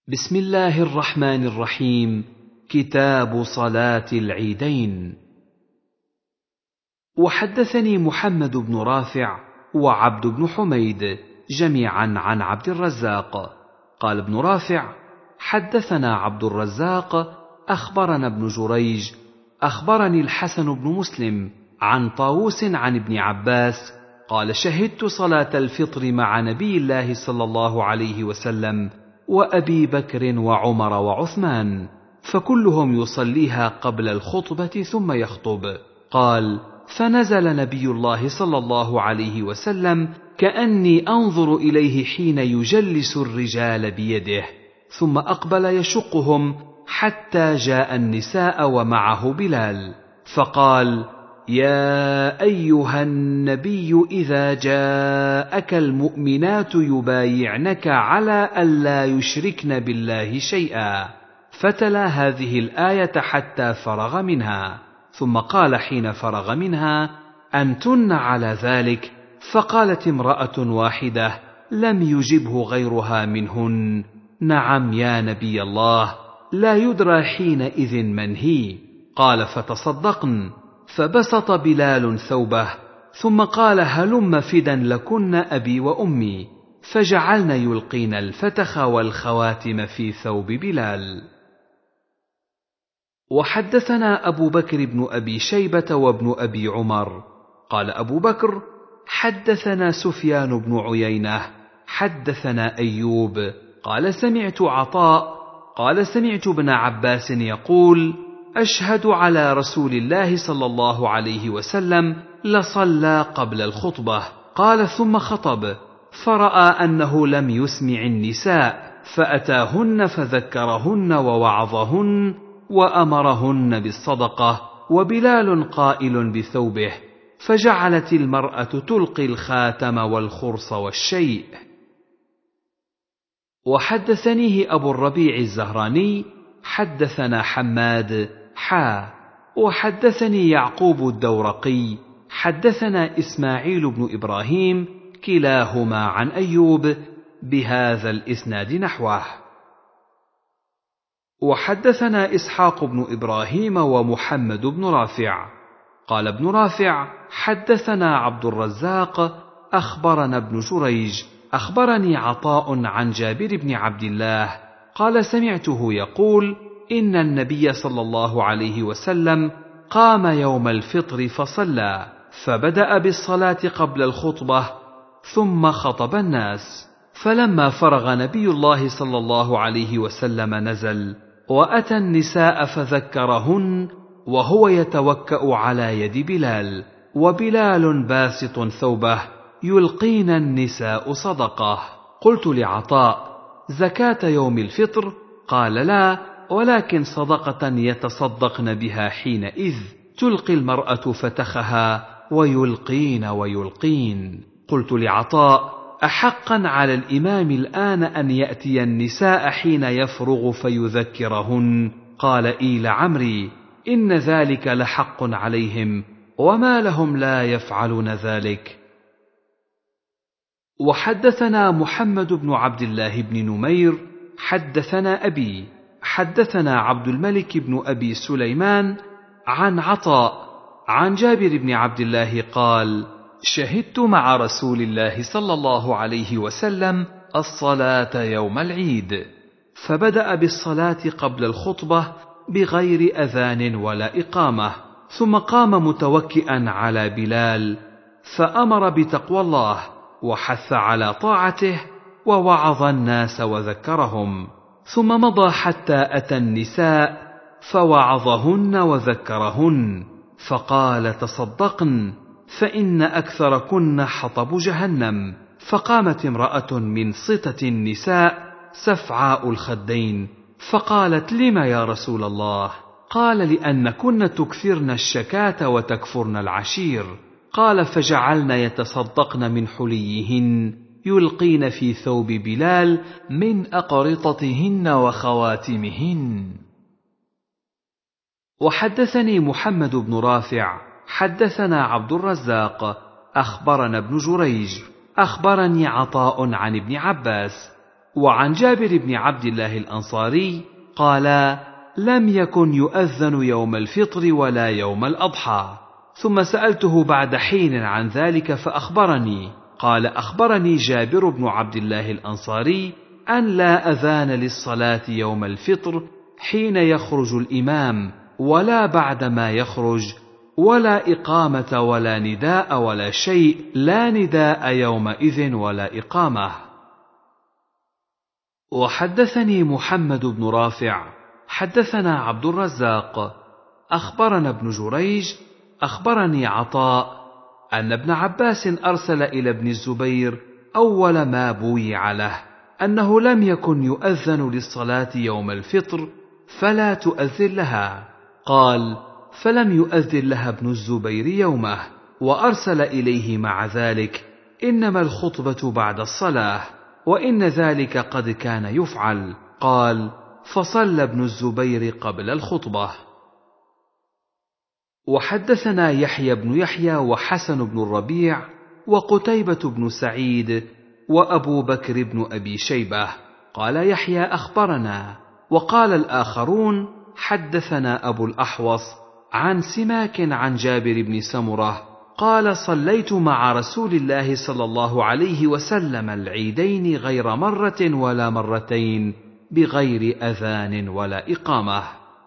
بسم الله الرحمن الرحيم. كتاب صلاة العيدين. وحدثني محمد بن رافع وعبد بن حميد جميعا عن عبد الرزاق قال ابن رافع: حدثنا عبد الرزاق أخبرنا ابن جريج أخبرني الحسن بن مسلم عن طاووس عن ابن عباس قال: شهدت صلاة الفطر مع نبي الله صلى الله عليه وسلم وأبي بكر وعمر وعثمان، فكلهم يصليها قبل الخطبة ثم يخطب. قال: فنزل نبي الله صلى الله عليه وسلم كأني أنظر إليه حين يجلس الرجال بيده، ثم أقبل يشقهم حتى جاء النساء ومعه بلال، فقال: يا أيها النبي إذا جاءك المؤمنات يبايعنك على ألا يشركن بالله شيئا، فتلا هذه الآية حتى فرغ منها، ثم قال حين فرغ منها: أنتن على ذلك؟ فقالت امرأة واحدة لم يجبه غيرها منهن: نعم يا نبي الله، لا يدرى حينئذ من هي. قال: فتصدقن. فبسط بلال ثوبه ثم قال: هلم فدا لكن أبي وأمي، فجعلن يلقين الفتخ والخواتم في ثوب بلال. وحدثنا أبو بكر بن أبي شيبة وابن أبي عمر قال أبو بكر: حدثنا سفيان بن عيينة حدثنا أيوب قال: سمعت عطاء قال: سمعت ابن عباس يقول: أشهد على رسول الله صلى الله عليه وسلم لصلى قبل الخطبة. قال: ثم خطب، فرأى أنه لم يسمع النساء، فأتاهن فذكرهن ووعظهن وأمرهن بالصدقة، وبلال قائل بثوبه، فجعلت المرأة تلقي الخاتم والخرص والشيء. وحدثنيه أبو الربيع الزهراني حدثنا حماد وحدثني يعقوب الدورقي حدثنا إسماعيل بن إبراهيم كلاهما عن أيوب بهذا الإسناد نحوه. وحدثنا إسحاق بن إبراهيم ومحمد بن رافع قال ابن رافع: حدثنا عبد الرزاق أخبرنا ابن جريج أخبرني عطاء عن جابر بن عبد الله قال: سمعته يقول: إن النبي صلى الله عليه وسلم قام يوم الفطر فصلى، فبدأ بالصلاة قبل الخطبة ثم خطب الناس، فلما فرغ نبي الله صلى الله عليه وسلم نزل وأتى النساء فذكرهن وهو يتوكأ على يد بلال، وبلال باسط ثوبه، يلقين النساء صدقة. قلت لعطاء: زكاة يوم الفطر؟ قال: لا، ولكن صدقة يتصدقن بها حينئذ، تلقي المرأة فتخها ويلقين. قلت لعطاء: أحقا على الإمام الآن أن يأتي النساء حين يفرغ فيذكرهن؟ قال: إي لعمري، إن ذلك لحق عليهم، وما لهم لا يفعلون ذلك. وحدثنا محمد بن عبد الله بن نمير حدثنا أبي حدثنا عبد الملك بن أبي سليمان عن عطاء عن جابر بن عبد الله قال: شهدت مع رسول الله صلى الله عليه وسلم الصلاة يوم العيد، فبدأ بالصلاة قبل الخطبة بغير أذان ولا إقامة، ثم قام متوكئا على بلال، فأمر بتقوى الله وحث على طاعته ووعظ الناس وذكرهم، ثم مضى حتى أتى النساء فوعظهن وذكرهن، فقال: تصدقن، فإن أكثركن حطب جهنم. فقامت امرأة من سطة النساء سفعاء الخدين، فقالت: لم يا رسول الله؟ قال: لأنكن تكثرن الشكاة وتكفرن العشير. قال: فجعلن يتصدقن من حليهن، يلقين في ثوب بلال من أقرطتهن وخواتمهن. وحدثني محمد بن رافع حدثنا عبد الرزاق أخبرنا ابن جريج أخبرني عطاء عن ابن عباس وعن جابر بن عبد الله الأنصاري قال: لم يكن يؤذن يوم الفطر ولا يوم الأضحى. ثم سألته بعد حين عن ذلك فأخبرني، قال: أخبرني جابر بن عبد الله الأنصاري أن لا أذان للصلاة يوم الفطر حين يخرج الإمام ولا بعدما يخرج، ولا إقامة ولا نداء ولا شيء، لا نداء يومئذ ولا إقامة. وحدثني محمد بن رافع حدثنا عبد الرزاق أخبرنا ابن جريج أخبرني عطاء أن ابن عباس أرسل إلى ابن الزبير أول ما بويع له أنه لم يكن يؤذن للصلاة يوم الفطر فلا تؤذن لها. قال: فلم يؤذن لها ابن الزبير يومه، وأرسل إليه مع ذلك: إنما الخطبة بعد الصلاة، وإن ذلك قد كان يفعل. قال: فصلى ابن الزبير قبل الخطبة. وحدثنا يحيى بن يحيى وحسن بن الربيع وقتيبة بن سعيد وأبو بكر بن أبي شيبة. قال يحيى: أخبرنا. وقال الآخرون: حدثنا أبو الأحوص عن سماك عن جابر بن سمرة قال: صليت مع رسول الله صلى الله عليه وسلم العيدين غير مرة ولا مرتين بغير أذان ولا إقامة.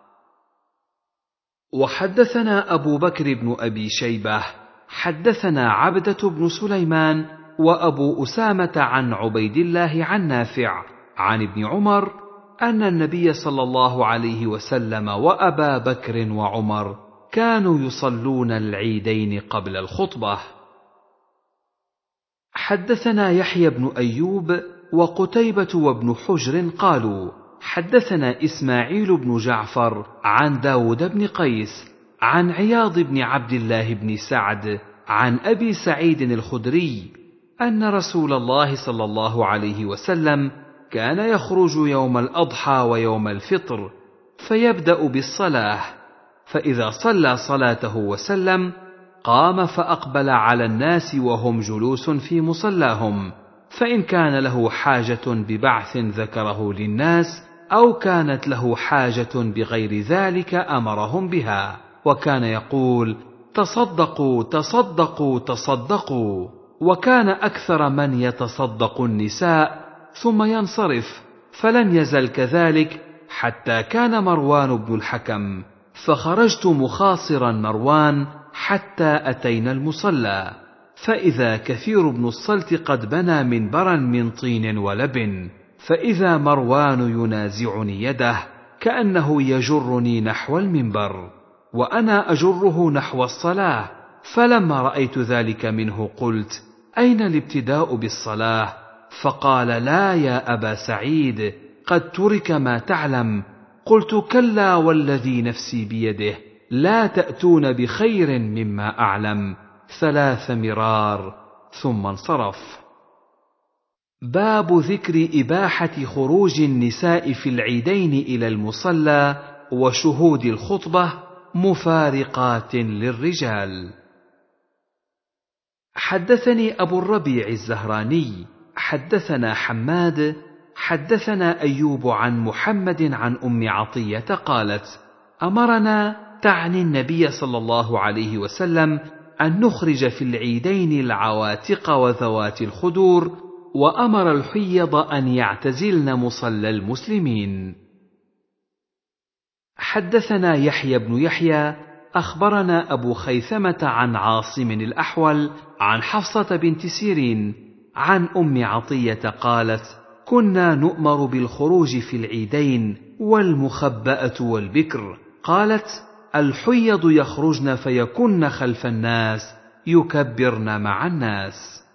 وحدثنا أبو بكر بن أبي شيبة حدثنا عبدة بن سليمان وأبو أسامة عن عبيد الله عن نافع عن ابن عمر أن النبي صلى الله عليه وسلم وأبا بكر وعمر كانوا يصلون العيدين قبل الخطبة. حدثنا يحيى بن أيوب وقتيبة وابن حجر قالوا: حدثنا إسماعيل بن جعفر عن داود بن قيس عن عياض بن عبد الله بن سعد عن أبي سعيد الخدري أن رسول الله صلى الله عليه وسلم كان يخرج يوم الأضحى ويوم الفطر فيبدأ بالصلاة، فإذا صلى صلاته وسلم قام فأقبل على الناس وهم جلوس في مصلاهم، فإن كان له حاجة ببعث ذكره للناس، أو كانت له حاجة بغير ذلك أمرهم بها، وكان يقول: تصدقوا تصدقوا تصدقوا. وكان أكثر من يتصدق النساء ثم ينصرف، فلم يزل كذلك حتى كان مروان بن الحكم، فخرجت مخاصرا مروان حتى أتينا المصلى، فإذا كثير بن الصلت قد بنى منبرا من طين ولبن، فإذا مروان ينازعني يده كأنه يجرني نحو المنبر وأنا أجره نحو الصلاة، فلما رأيت ذلك منه قلت: أين الابتداء بالصلاة؟ فقال: لا يا أبا سعيد، قد ترك ما تعلم. قلت: كلا والذي نفسي بيده، لا تأتون بخير مما أعلم. 3 مرار ثم انصرف. باب ذكر إباحة خروج النساء في العيدين إلى المصلى وشهود الخطبة مفارقات للرجال. حدثني أبو الربيع الزهراني حدثنا حماد حدثنا أيوب عن محمد عن أم عطية قالت: أمرنا، تعني النبي صلى الله عليه وسلم، أن نخرج في العيدين العواتق وذوات الخدور، وأمر الحيض أن يعتزلن مصلى المسلمين. حدثنا يحيى بن يحيى أخبرنا أبو خيثمة عن عاصم الأحول عن حفصة بنت سيرين عن أم عطية قالت: كنا نؤمر بالخروج في العيدين والمخبأة والبكر. قالت: الحيض يخرجن فيكن خلف الناس يكبرن مع الناس.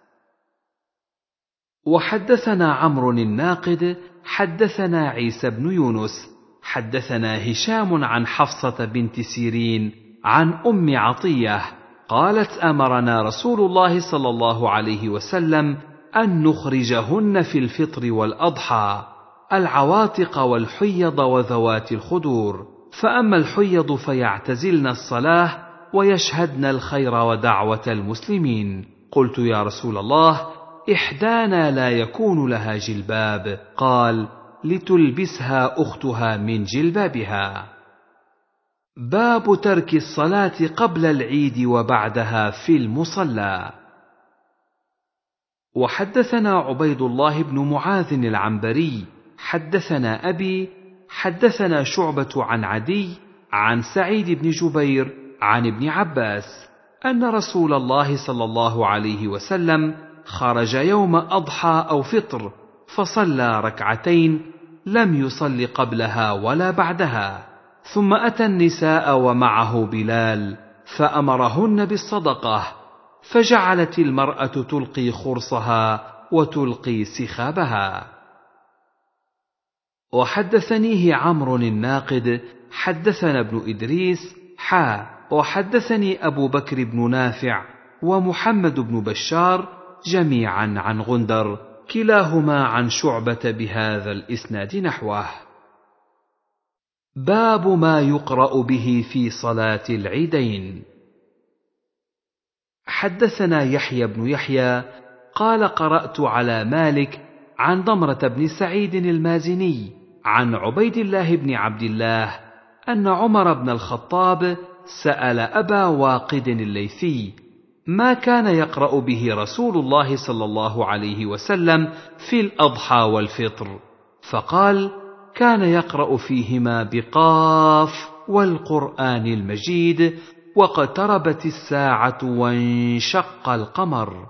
وحدثنا عمرو الناقد حدثنا عيسى بن يونس حدثنا هشام عن حفصة بنت سيرين عن أم عطية قالت: أمرنا رسول الله صلى الله عليه وسلم أن نخرجهن في الفطر والأضحى، العواتق والحيض وذوات الخدور، فأما الحيض فيعتزلن الصلاة ويشهدن الخير ودعوة المسلمين. قلت: يا رسول الله، إحدانا لا يكون لها جلباب؟ قال: لتلبسها أختها من جلبابها. باب ترك الصلاة قبل العيد وبعدها في المصلى. وحدثنا عبيد الله بن معاذ العنبري حدثنا أبي حدثنا شعبة عن عدي عن سعيد بن جبير عن ابن عباس أن رسول الله صلى الله عليه وسلم خرج يوم أضحى أو فطر فصلى ركعتين لم يصل قبلها ولا بعدها، ثم أتى النساء ومعه بلال فأمرهن بالصدقة، فجعلت المرأة تلقي خرصها وتلقي سخابها. وحدثنيه عمرو الناقد حدثنا ابن إدريس وحدثني أبو بكر بن نافع ومحمد بن بشار جميعا عن غندر كلاهما عن شعبة بهذا الإسناد نحوه. باب ما يقرأ به في صلاة العيدين. حدثنا يحيى بن يحيى قال: قرأت على مالك عن ضمرة بن سعيد المازني عن عبيد الله بن عبد الله أن عمر بن الخطاب سأل أبا واقد الليثي ما كان يقرأ به رسول الله صلى الله عليه وسلم في الأضحى والفطر، فقال: كان يقرأ فيهما بقاف والقرآن المجيد واقتربت الساعة وانشق القمر.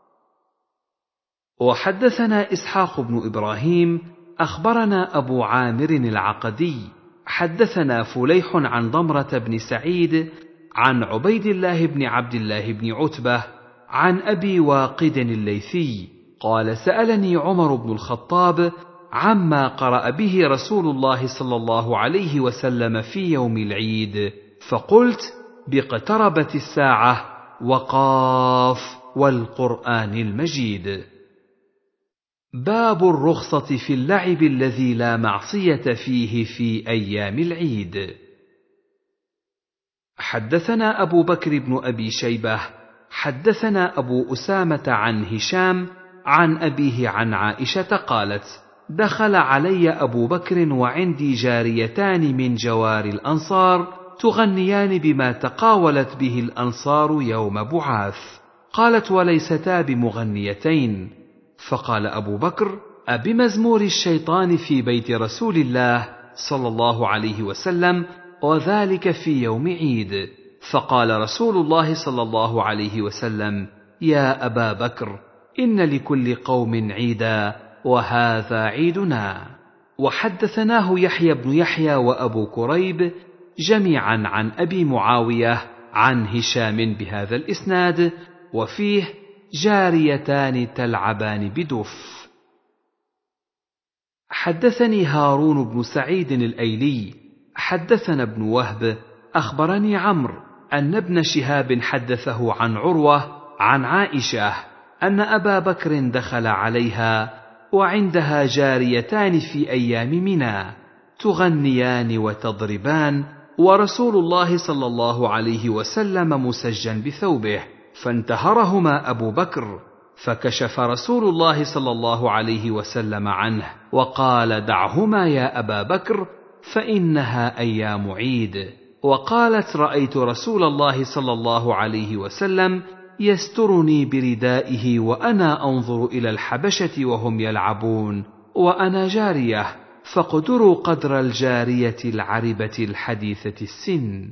وحدثنا إسحاق بن إبراهيم أخبرنا أبو عامر العقدي حدثنا فليح عن ضمرة بن سعيد عن عبيد الله بن عبد الله بن عتبة عن أبي واقد الليثي قال: سألني عمر بن الخطاب عما قرأ به رسول الله صلى الله عليه وسلم في يوم العيد، فقلت: باقتربت الساعة وقاف والقرآن المجيد. باب الرخصة في اللعب الذي لا معصية فيه في أيام العيد. حدثنا أبو بكر بن أبي شيبة حدثنا أبو أسامة عن هشام عن أبيه عن عائشة قالت: دخل علي أبو بكر وعندي جاريتان من جوار الأنصار تغنيان بما تقاولت به الأنصار يوم بعاث. قالت: وليستا بمغنيتين. فقال أبو بكر: أبمزمور الشيطان في بيت رسول الله صلى الله عليه وسلم وذلك في يوم عيد؟ فقال رسول الله صلى الله عليه وسلم: يا أبا بكر، إن لكل قوم عيدا وهذا عيدنا. وحدثناه يحيى بن يحيى وأبو كريب جميعا عن أبي معاوية عن هشام بهذا الإسناد، وفيه: جاريتان تلعبان بدف. حدثني هارون بن سعيد الأيلي حدثنا ابن وهب أخبرني عمرو أن ابن شهاب حدثه عن عروة عن عائشة أن أبا بكر دخل عليها وعندها جاريتان في أيام منى تغنيان وتضربان، ورسول الله صلى الله عليه وسلم مسجا بثوبه، فانتهرهما أبو بكر، فكشف رسول الله صلى الله عليه وسلم عنه وقال: دعهما يا أبا بكر فإنها أيام عيد. وقالت: رأيت رسول الله صلى الله عليه وسلم يسترني بردائه وأنا أنظر إلى الحبشة وهم يلعبون وأنا جارية، فاقدروا قدر الجارية العربة الحديثة السن.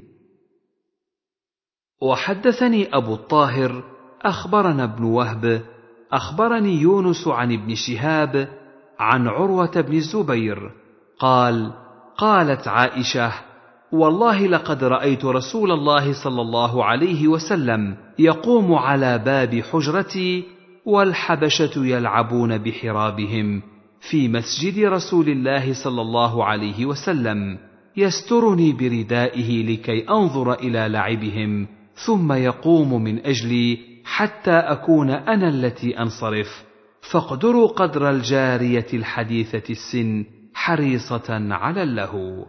وحدثني أبو الطاهر أخبرنا ابن وهب أخبرني يونس عن ابن شهاب عن عروة بن الزبير قال: قالت عائشة: والله لقد رأيت رسول الله صلى الله عليه وسلم يقوم على باب حجرتي والحبشة يلعبون بحرابهم في مسجد رسول الله صلى الله عليه وسلم، يسترني بردائه لكي أنظر إلى لعبهم، ثم يقوم من أجلي حتى أكون أنا التي أنصرف، فاقدروا قدر الجارية الحديثة السن حريصة على اللهو.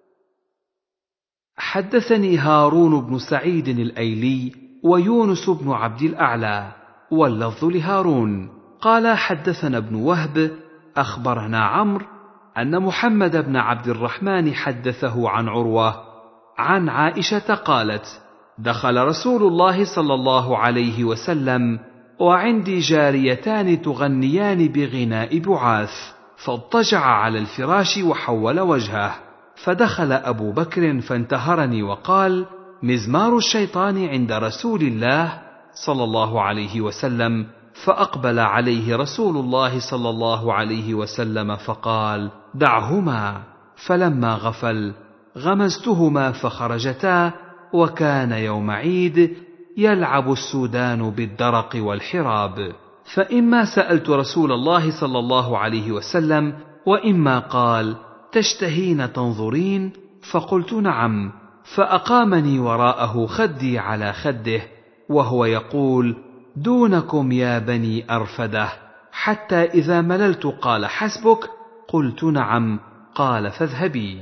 حدثني هارون بن سعيد الأيلي ويونس بن عبد الأعلى واللفظ لهارون قال حدثنا ابن وهب أخبرنا عمرو أن محمد بن عبد الرحمن حدثه عن عروة عن عائشة قالت: دخل رسول الله صلى الله عليه وسلم وعندي جاريتان تغنيان بغناء بعاث، فاضطجع على الفراش وحول وجهه، فدخل أبو بكر فانتهرني وقال: مزمار الشيطان عند رسول الله صلى الله عليه وسلم. فأقبل عليه رسول الله صلى الله عليه وسلم فقال: دعهما. فلما غفل غمزتهما فخرجتا، وكان يوم عيد يلعب السودان بالدرق والحراب، فإما سألت رسول الله صلى الله عليه وسلم، وإما قال: تشتهين تنظرين؟ فقلت: نعم. فأقامني وراءه خدي على خده وهو يقول: دونكم يا بني أرفدة، حتى إذا مللت قال: حسبك؟ قلت: نعم. قال: فاذهبي.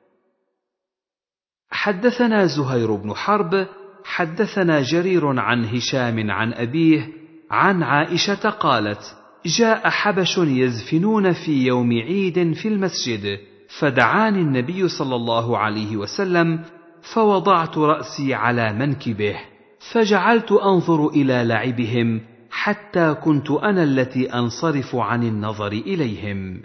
حدثنا زهير بن حرب حدثنا جرير عن هشام عن أبيه عن عائشة قالت: جاء حبش يزفنون في يوم عيد في المسجد، فدعاني النبي صلى الله عليه وسلم، فوضعت رأسي على منكبه، فجعلت أنظر إلى لعبهم حتى كنت أنا التي أنصرف عن النظر إليهم.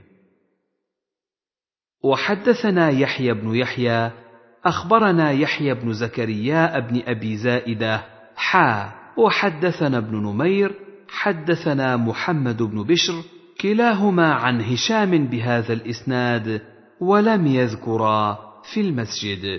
وحدثنا يحيى بن يحيى أخبرنا يحيى بن زكريا بن أبي زائدة وحدثنا ابن نمير حدثنا محمد بن بشر كلاهما عن هشام بهذا الإسناد ولم يذكرا في المسجد.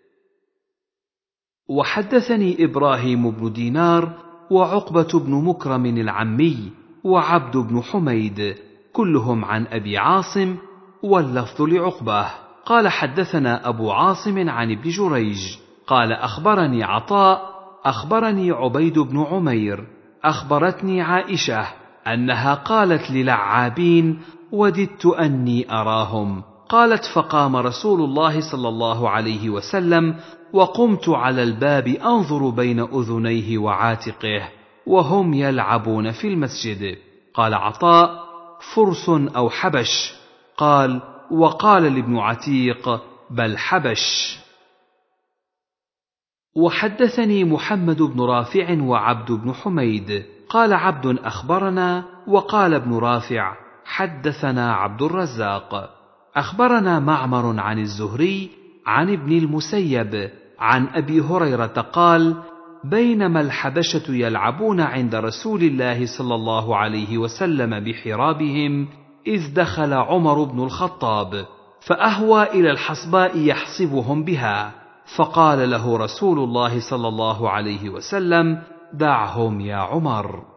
وحدثني إبراهيم بن دينار وعقبة بن مكرم العمي وعبد بن حميد كلهم عن أبي عاصم، واللفظ لعقبة قال: حدثنا أبو عاصم عن ابن جريج قال: أخبرني عطاء أخبرني عبيد بن عمير أخبرتني عائشة أنها قالت للعابين: وددت أني أراهم. قالت: فقام رسول الله صلى الله عليه وسلم، وقمت على الباب أنظر بين أذنيه وعاتقه وهم يلعبون في المسجد. قال عطاء: فرس أو حبش؟ قال: وقال لابن عتيق: بل حبش. وحدثني محمد بن رافع وعبد بن حميد قال عبد أخبرنا، وقال ابن رافع: حدثنا عبد الرزاق أخبرنا معمر عن الزهري عن ابن المسيب عن أبي هريرة قال: بينما الحبشة يلعبون عند رسول الله صلى الله عليه وسلم بحرابهم، إذ دخل عمر بن الخطاب فأهوى إلى الحصباء يحصبهم بها، فقال له رسول الله صلى الله عليه وسلم: دعهم يا عمر.